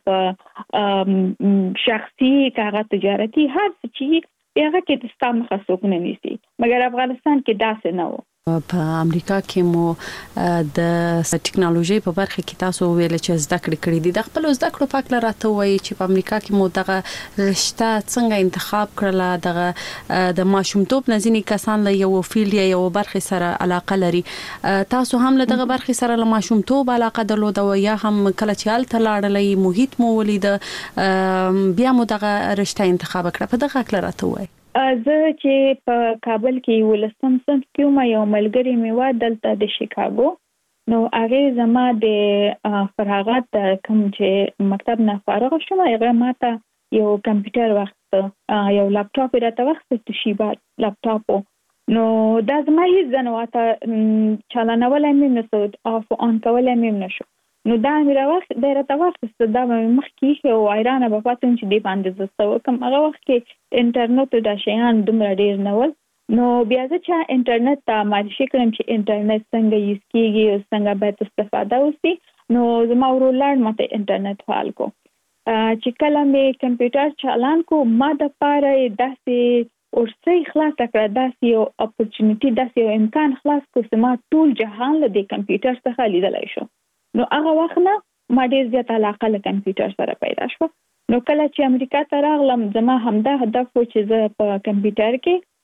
په شخصي هغه تجارتي هر څه چې هغه کې د ستاسو مخه څوک نه نیسي مګر افغانستان کې داسې نه و په امریکا کې مو د ټکنالوژي په برخه کې تاسو ویل چې زده کړې کړې دي د خپل زده کړو پاک لراته وایي چې په امریکا کې مو دغه رشته څنګه انتخاب کړله دغه د ماشومتوب نزینی کسان له یو فیلډ یا یو برخه سره علاقه لري تاسو هم له دغه برخه سره له ماشومتوب علاقه درلوده او یا هم کله چې ال تلاړلې محیط مو ولید بیا مو دغه رشته انتخاب کړه په دغه لراته وایي زه چې په کابل کې ولسم صنف کې ما یو ملګری مې و دلته د شیکاګو نو هغه زما د فراغت کوم چې مکتب نه فارغ شوم هغه ماته یو کمپیوټر وخت یو لپټاپ راته وخت توشیبا لپټاپ نو دا زما هیڅ ځنواته چالانول مې نه سود اف اون کول مې نه شو نو دا مې راوخت د راته وخت دا مخ کې او ایران په پاتون چې دی باندې زستو کوم هغه وخت کې انټرنیټ د شیان دومره ډیر نه ول نو بیا چې انټرنیټ ته معرفي کړم چې انټرنیټ څنګه یوز کیږي او څنګه باید استفاده وشي نو زما ورولار ماته انټرنیټ فعال کو چې کله مې کمپیوټر چالان کو ما د پاره داسې ورسې خلاص کړه داسې یو اپورچونټی داسې یو امکان خلاص کو چې ما ټول جهان له دې کمپیوټر څخه لیدلای شو نو هغه وخت نه ما ډیر زیات علاقه له کمپیوټر سره پیدا شو نو کله چې امریکا ته راغلم زما همدا هدف و چې زه په کمپیوټر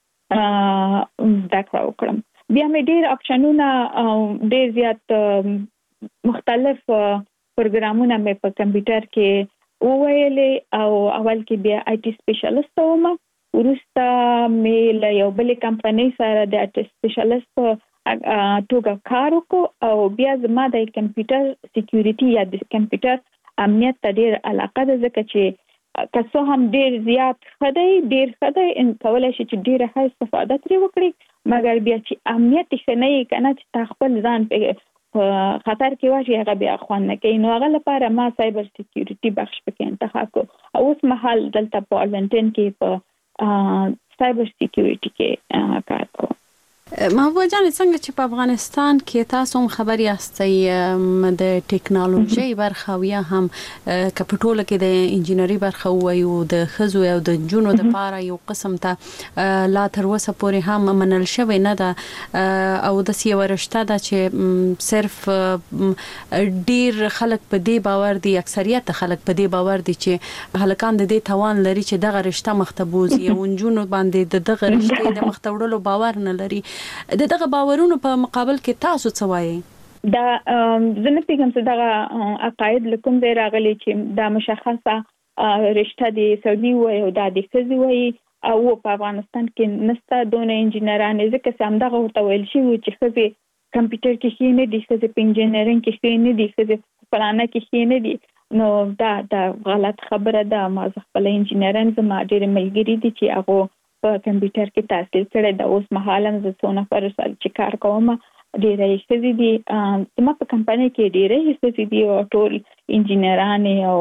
کې زده کړه وکړم بیا مې ډیر اپشنونه ډیر زیات مختلف پروګرامونه مې په کمپیوټر کې وویلې او اول کې بیا آی ټي سپیشلیست وم ورسته مې له یو بل کمپنۍ سره د آی ټي سپیشلیست توګه کار وکړ او بیا زما د کمپیوټر سکیورټي یا د کمپیوټر امنیت ته ډیر علاقه ده ځکه چې که هم ډیر زیات خدای ډیر خدای ان کولای شي چې ډیره ښه استفاده ترې وکړي مګر بیا چې امنیت ښه نه یې کنه چې خپل ځان په خطر کې واچي هغه بیا خوان نه کوي نو هغه لپاره ما سایبر سکیورټي بخش پکې انتخاب کړ او اوس مهال دلته په ارلنټن کې په سایبر سکیورټي کې کار کوم محبوبه جان څنګه چې په افغانستان کې تاسو هم خبري یاستئ د ټکنالوژي برخه یا هم کپټول کې د انجینری برخه وایو د خزو او د جنونو د پاره یو قسم ته لا تر اوسه پورې هم منل شوی نه ده او د سی ورشته ده چې صرف ډیر خلک په دې باور دي اکثریت خلک په دې باور دي چې هلکان د دې توان لري چې دغه رشته مختبوزي او جنونو باندې دغه رشته د مختوړلو باور نه لري د دغه باورونو په مقابل کې تاسو څه وایي دا زنه پیغام څه دغه عقاید لکم دی راغلي چې دا مشخصه رشته دي سعودي وي او د خزي وي او په افغانستان کې نسته دونه انجینران ځکه چې هم دغه ورته ویل شي چې خزي کمپیوټر کې شي نه دي خزي په انجینرینګ کې شي نه دي خزي پلانه کې شي نه دي نو دا دا غلط خبره ده ما خپل انجینران زما ډېر ملګری دي چې هغه په کمپیوټر کې تحصیل کړی د اوس مهالم زه څونه پر سال چې کار کوم ډېرې ښځې دي زما په کمپنۍ کې ډېرې ښځې دي او ټول انجینران او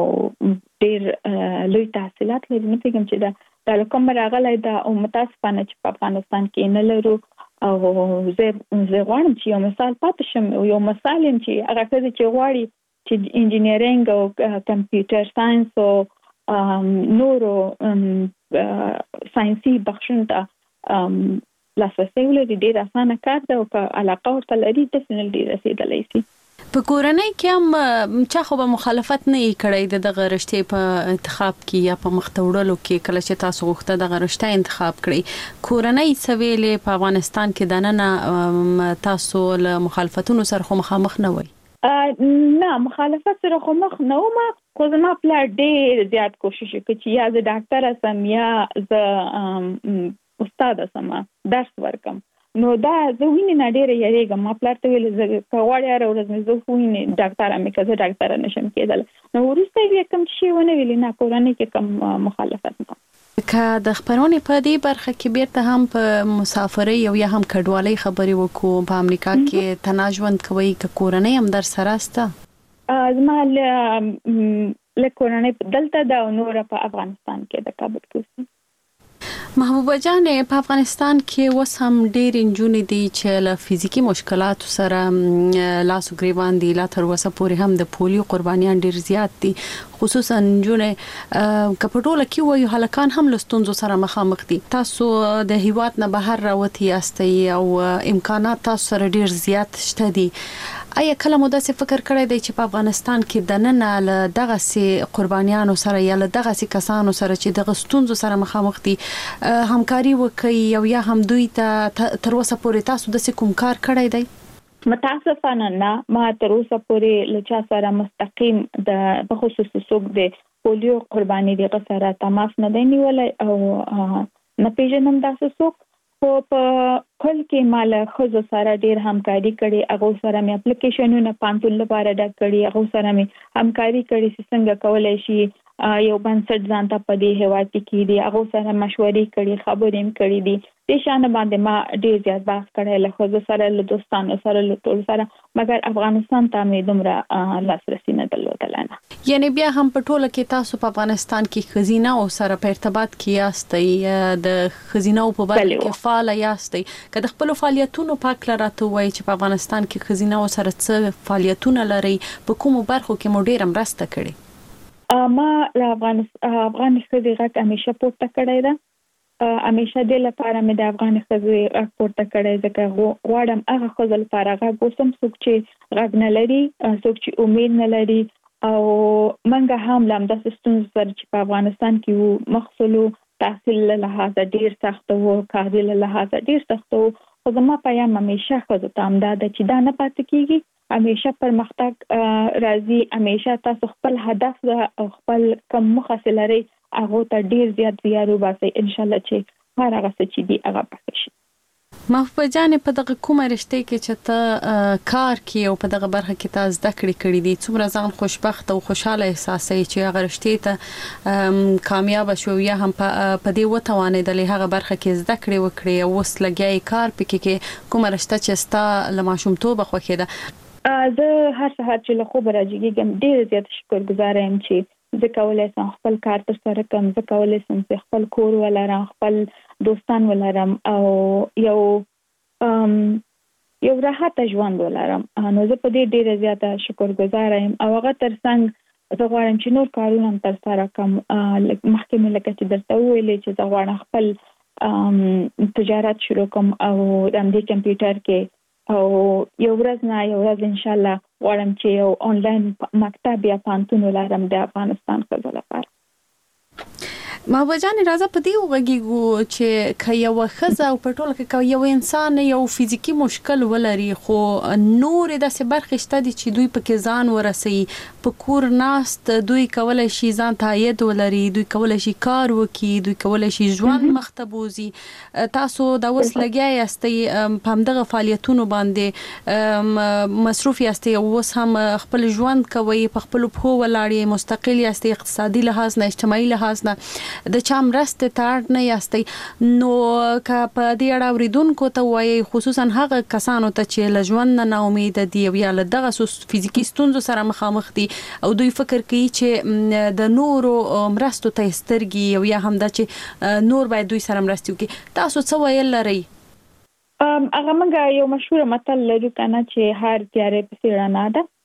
ډېر لوی تحصیلات لري نو پیغام چې دا د کوم راغلی دا او متاسفانه چې په افغانستان کې نه لرو او زه زه غواړم چې یو مثال پاتې شم یو مثال هم چې هغه ښځې چې غواړي چې انجینرینګ او کمپیوټر ساينس او نورو ساينسي بخشونه لاسرسي ولري ډیر اسانه کار دی او که علاقه ورته لري ډیفینټلی رسیدلی شي. په کورنۍ کې هم چا خو به مخالفت نه کړی د دغه رشتې په انتخاب کې یا په مختوړلو کې کله چې تاسو غوښته دغه رشته انتخاب کړی کورنۍ سویلې په افغانستان کې دننه تاسو له مخالفتونو سره خو مخامخ نه وای؟ نه مخالفت سره خو مخ نه وم خو زما پلار ډیر زیات کوشش وکړ چې یا زه ډاکټر سم یا زه استاد سم درس ورکم. نو دا زه وینې نه ډېره یریږم. ما پلار ته ویل زه که غواړې هره ورځ مې زه خو وینې ډاکټره مې که زه ډاکټره نشم کېدلی. نو وروسته یې کوم شی ونه ویلې نه کورنۍ کې کوم مخالفت نه. که د خپرونې په دې برخه کې بیرته هم په مسافرۍ او یا هم کډوالۍ خبرې وکړو په امریکا کې تنها ژوند کوئ که کورنۍ هم در سره سته؟ زما له کورنۍ دلته ده او نوره په افغانستان کې د کابل کې. محبوبه جان په افغانستان کې اوس هم ډېر نجونې دي چې له فزیکي مشکلاتو سره لاس او ګریوان دي. لا تر اوسه پورې هم د پولیو قربانیان ډېر زیات دي خصوصا نجونې که په ټوله کې وایو هلکان هم له ستونزو سره مخامخ دي. تاسو د هیواد نه بهر راوتي یاستئ او امکانات تاسو سره ډېر زیات شته دي. آیا کله مو داسې فکر کړی دی چې په افغانستان کې دننه له دغسې قربانیانو سره یا له دغسې کسانو سره چې دغه ستونزو سره مخامخ دي همکاري وکړي او یا هم دوی ته تر اوسه پورې تاسو داسې کوم کار کړی دی؟ متاسفانه نه ما تر اوسه پورې له چا سره مستقیم د بخصوص څوک د پولیو قرباني دغه سره تماس نه دی نیولی او نه پیژنم داسې څوک. خو په کل کې مال خزو سره ډیر همکاري کړي. هغه سره مې اپلیکیشنونه پانتون لپاره ډک کړي. هغه سره مې همکاري کړي چې څنګه کولای شي یو بنسټ ځان ته په دې هیواد کې کړي. هغه سره مشورې کړي خبرې هم کړي دي. د شان باندې ما ډیر زیات بحث کړی له خزو سره له دوستانو سره له ټول سره مګر افغانستان ته مې دومره لاسرسي نه درلودله. یعنی بیا هم په ټوله کې تاسو په افغانستان کې خزینه او سره په ارتباط کې یاستئ د خزینه او په برخه کې فعال یاستئ. که د خپل فعالیتونو په اړه راته وایي چې په افغانستان کې خزینه او سره څه فعالیتونه لري په کومو برخو کې مو ډیره مرسته کړې؟ ما له افغانستان افغان خزې غږ همیشه پورته کړی ده. همیشه د لپاره مې د افغان خزې غږ پورته کړی ځکه غواړم هغه ښځو لپاره غږ اوسم څوک چې غږ نه لري څوک چې امید نه لري او منګه هم له همداسې ستونزو سره چې په افغانستان کې وو مخصلو تحصیل له لحاظه ډیر سخت وو کاري له لحاظه ډیر سخت وو. خو زما پیام همیشه ښځو ته همدا ده چې دا نه پاتې کېږي. همیشه پرمختګ راځي. همیشه تاسو خپل هدف او خپل کوم موخه چې لرئ هغه ته ډیر زیات زیار وباسئ ان شاء الله چې هر هغه څه چې دی هغه پاتې شي. محبوبه جان په دغه کومه رشته کې چې ته کار کوي او په دغه برخه کې تاسو زده کړې کړې دي څومره ځان خوشبخت او خوشاله احساسوي چې هغه رشته ته کامیاب شو یا هم په دې وتوانېدلې هغه برخه کې زده کړې وکړي او اوس لګیاي کار پکې کې کومه رشته چې ستا له ماشومتوبه خوښېده؟ زه هر سهار چې له خوبه راجګېږم ډېر زیات شکرګزاره یم چې زه کولای شم خپل کار تر سره کړم. زه کولای شم چې خپل کور ولرم خپل دوستان ولرم او یو یو راحت ژوند ولرم. نو زه په دې ډېره زیاته شکرګزاره یم او هغه ترڅنګ زه غواړم چې نور کارونه هم تر سره کړم. مخکې مې لکه چې درته وویلې چې زه غواړم خپل تجارت شروع کړم او د همدې کمپیوټر کې او یو ورځ نه یو ورځ ان شاء الله غواړم چې یو آنلاین مکتب یا پانتون ولرم د افغانستان ښځو لپاره. محبوبه جان راځه په دې وغږیږو چې که یو ښځه او په ټوله کې یو انسان یو فزیکي مشکل ولري خو نور داسې برخې شته دي چې دوی پکې ځان ورسوي. په کور ناست دوی کولای شي ځان ته عاید ولري. دوی کولای شي کار وکړي. دوی کولای شي ژوند مخ ته بوزي. تاسو دا اوس لګیا یاستئ په همدغه فعالیتونو باندې مصروف یاستئ او اوس هم خپل ژوند کوئ په خپلو پښو ولاړ یې مستقل یاستئ اقتصادي لحاظ نه اجتماعي لحاظ نه د چا مرستې ته اړ نه یاستئ. نو که په دې اړه اورېدونکو ته وایي خصوصا هغه کسانو ته چې له ژوند نه ناامیده دي او یا له دغه فزیکي ستونزو سره مخامخ دي او دوی فکر کوي چې د نورو مرستو ته سترګې او یا هم دا چې نور باید دوی سره مرستې وکړي تاسو څه ویل لرئ؟ هغه موږ یو مشهور متل لرو کنه چې هر تیارې پسې رڼا ده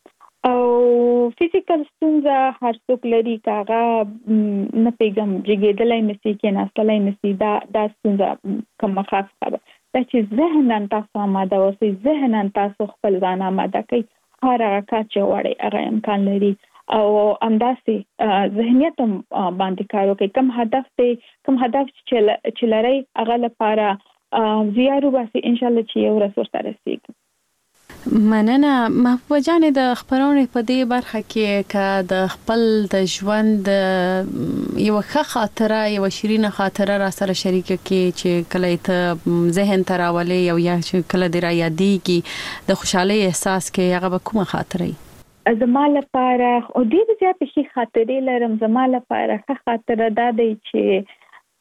او فزیکل ستونزه هر څوک لري کاغه نه پیغام جګېدلای نشي کې ناستلای نشي دا د ستونزه کوم خاص خبره دا چې ذهنن تاسو آماده اوسئ ذهنن تاسو خپل ځان آماده کړئ هر هغه کار چې وړي هغه امکان لري او همداسې ذهنیت باندې کار وکړئ کوم هدف دی کوم هدف چې لرئ هغه لپاره زیارو باسي ان شاء الله چې یو ورځ ورته رسیږي. مننه محبوبه جان د خبرونې په دې برخه کې که د خپل د ژوند یو ښه خاطره یو شیرینه خاطره را سره شریکه کې چې کله ته ذهن ته راولي او یا چې کله دې را یادېږي د خوشحالۍ احساس کې هغه به کومه خاطره وي؟ زما لپاره او ډېرې زیاتې ښې خاطرې لرم. زما لپاره ښه خاطره دا دی چې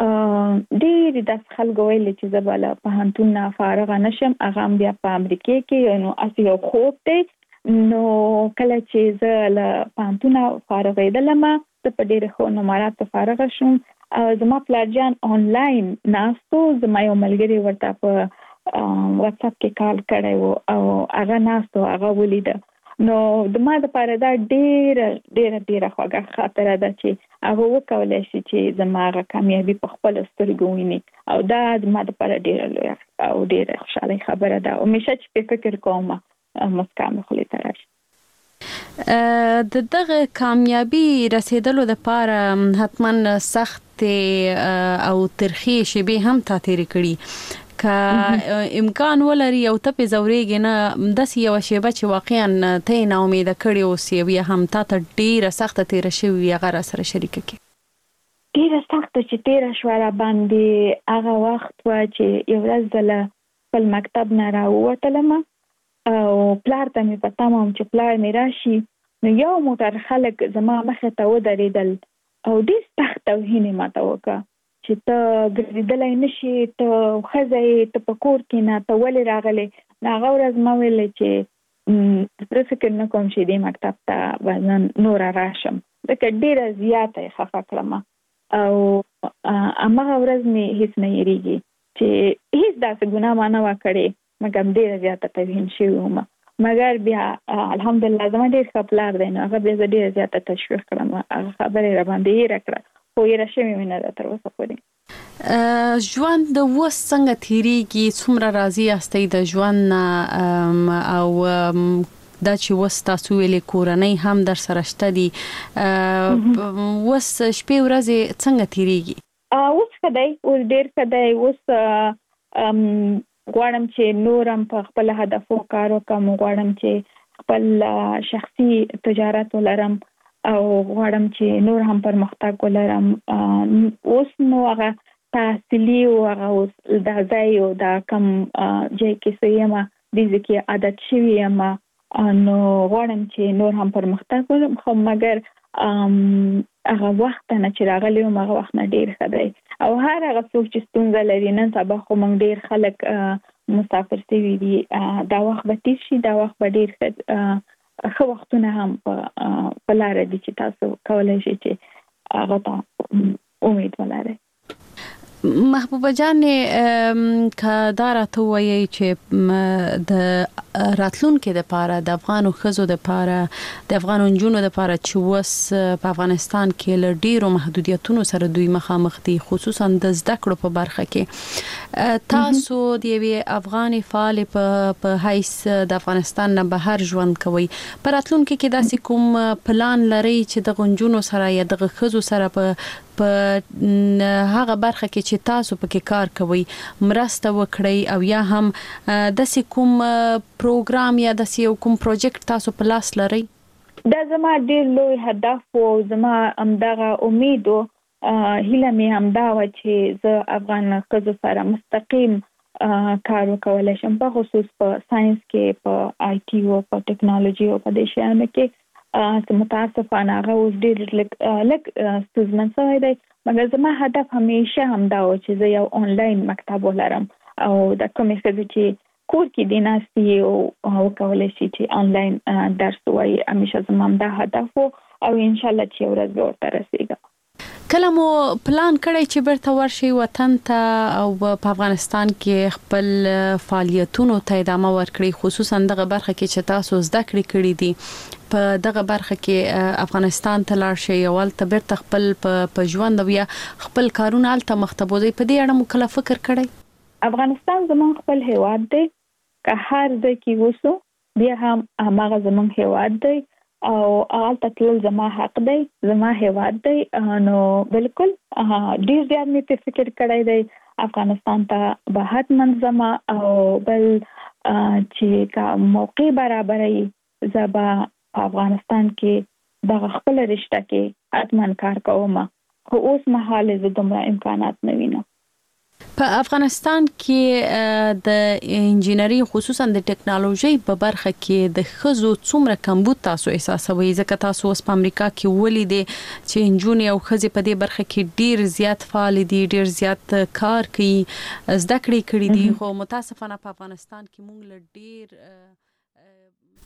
ډېر د خلکو ویل چې زه به له پوهنتون نه فارغه نشم هغه بیا په امریکا کې نو اسی یو خوب دی نو کله چې زه له پوهنتون فارغېدلم زه په ډېر ښو نمراتو فارغه شوم او زما پلار جان آنلاین ناستو زما یو ملګری ورته په واتس اپ کې کال کړی و او هغه ناستو هغه ولیده نو د ما لپاره دا ډېره ډېره ډېره خوږه خاطره ده چې هغه وکولای شي چې زما هغه کامیابي په خپل سترګو ویني او دا د ما لپاره ډېره لویه او ډېره خوشحاله خبره ده او همیشه چې په فکر کوم مسکا مې خولې ته راشي. د دغه کامیابي رسیدلو لپاره حتما سخت او ترخی شیبې هم تا تیرې کړي که امکان ولري او ته په زورېږي نه داسې یو شیبه چې واقعا ته یې ناامیده کړې اوسې یا هم تا ته ډېره سخته تیره شوې هغه را سره شریکه کړي؟ ډېره سخته چې تیره شوه را باندې هغه وخت و چې یو ورځ زه له خپل مکتب نه راووتلم او پلار ته مې په تمه وم چې پلار مې راشي نو یو موټر خلک زما مخې ته ودرېدل او ډېر سخت توهین یې ماته وکړه چې ته ګرځېدلی نشي ته ښځه یې ته په کور کې نه ته ولې راغلې نو هغه ورځ ما ویلې چې زه فکر نه کوم چې دې مکتب ته به زه نوره راشم ځکه ډېره زیاته یې خفه کړم او هماغه ورځ مې هېڅ نه هېرېږي چې هېڅ داسې ګناه ما نه وه کړې مګر ډېره زیاته توهین شوې وم مګر بیا الحمدلله زما ډېر ښه پلار دی نو هغه بیا زه ډېره زیاته تشویق کړم هغه خبره یې راباندې هېره کړه خو یې راشوې مې نه ده تر اوسه پورې. ژوند د اوس څنګه تیریږي څومره راضي یاستئ د ژوند نه او دا چې اوس تاسو ویلې کورنۍ هم در سره شته دي اوس شپې ورځې څنګه تیریږي؟ اوس ښه دی اوس ډېر ښه دی اوس غواړم چې نورم په خپل هدفو کار وکړم غواړم چې خپل شخصي تجارت ولرم او غواړم چې نور هم پرمختګ ولرم اوس نو هغه تحصیلي او هغه اوس د ځای او د کم ځای کې سیم د ځکه عادت شوی یم نو غواړم چې نور هم پرمختګ وکړم خو مګر هغه وخت نه چې راغلی وم هغه وخت نه ډېر ښه دی او هر هغه څوک چې ستونزه لري نن سبا خو موږ ډېر خلک مسافر شوي دي دا وخت به تېر شي دا وخت به ډېر ښه ښه وختونه هم په لاره دي چې تاسو کولی شئ چې هغه ته امید ولرئ. محبوبه جان که دا راته وایي چې د راتلونکي لپاره د افغانو ښځو لپاره د افغانو نجونو لپاره چې اوس په افغانستان کې له ډیرو محدودیتونو سره دوی مخامخ دي خصوصا د زده کړو په برخه کې تاسو د یوې افغاني فعال په حیث د افغانستان نه بهر ژوند کوي په راتلونکي کې داسې کوم پلان لري چې د غنجونو سره یا د ښځو سره په په هغه برخه کې چې تاسو پکې کار کوئ مرسته وکړئ او یا هم داسې کوم پروګرام یا داسې کوم پروجیکټ تاسو په لاس لرئ؟ دا زما ډېر لوی هدف او زما همدغه امید او هیله مې همدا وه چې زه افغان ښځو سره مستقیم کار وکولی شم په خصوص په ساينس کې په آی ټي او په ټیکنالوژي او په دې شیانو کې چې متاسفانه هغه اوس ډېر لږ ستونزمن شوی دی مګر زما هدف همیشه همدا و چې زه یو آنلاین مکتب ولرم او د کومې ښځې چې کور کې دي ناستې او وکولی شي چې آنلاین درس ووایي همیشه زما همدا هدف و او انشاءالله چې یو ورځ به ورته رسېږم. کله مو پلان کړی چې بیرته ورشي وطن ته او په افغانستان کې خپل فعالیتونو ته ادامه ورکړي، خصوصا دغه برخه کې چې تاسو زده کړې کړې دي په دغه برخه کې افغانستان ته لاړ شي او ته بیرته خپل په ژوند بیا خپل کارونه الته مختبوزي، په دې اړه مو کله فکر کړی؟ افغانستان زمون خپل هیواد دی، که هر د کې وسو بیا هم هغه زمون هیواد دی او الته تل زما حق دی، زما هیواد دی. نو بالکل ډیر زیات مې په فکر کړی دی افغانستان ته به حتما زما او بل چې کا موقع برابرې زبا افغانستان کې د خپل رشتہ کې حتما کار کوم، خو اوس مهال زه دومره امکانات نه وینم. په افغانستان کې د انجینری خصوصا د ټکنالوژي په برخه کې د خزو څومره کمبود تاسو احساسوي؟ ځکه تاسو اوس په امریکا کې ولیدې چې انجونې او خزي په دې برخه کې ډیر زیات فعال دي، ډیر زیات کار کوي، زده کړې کړې دي، خو متاسفانه په افغانستان کې موږ له ډیر